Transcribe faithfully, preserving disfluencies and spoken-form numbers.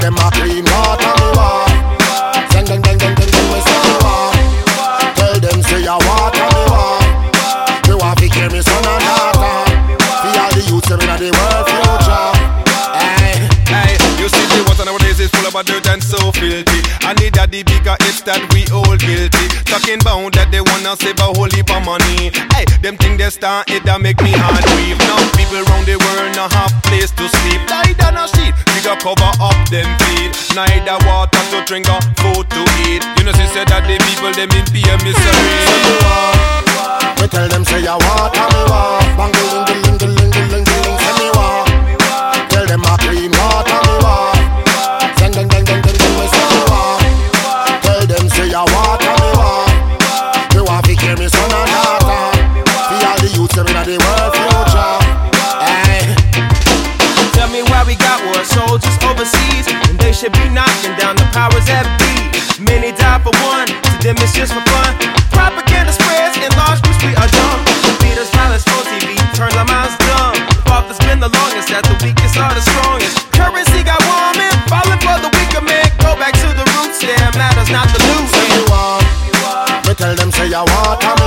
Them a clean water me want. Deng deng deng deng deng deng me say me want. Tell them say a water me want. Me want to carry me son and daughter. For all the youths in the world future. Hey, hey, you see the water nowadays is full of dirt and so filthy. And the daddy bigger it's that we all guilty. Talking about that they wanna save a whole heap of money. Hey, them think they start it that make me heart weep. Now people round the world no have place to sleep. Lie down a sheet, we got cover up them feet. Neither water to drink or food to eat. You know she said that the people them in be a misery. We tell them say a water me want. Bang the ling the ling the ling the ling the ling say me want. Tell them a clean water me want. Deng deng deng deng deng deng me say me want. Tell them say a water me want. Me want to carry me son and daughter. For all the youths in the world future. Hey. Tell me why we got war soldiers overseas, and they should be knocking down the powers that be. Many die for one, to them it's just for fun. Propaganda spreads in large groups, we are dumb. Beat us violence on T V, turns our minds dumb. The father's been the longest, that the weakest are the strongest. Currency got warming, falling for the weaker man. Go back to the roots, yeah, matters not the loot. Say you want, me tell them say you want.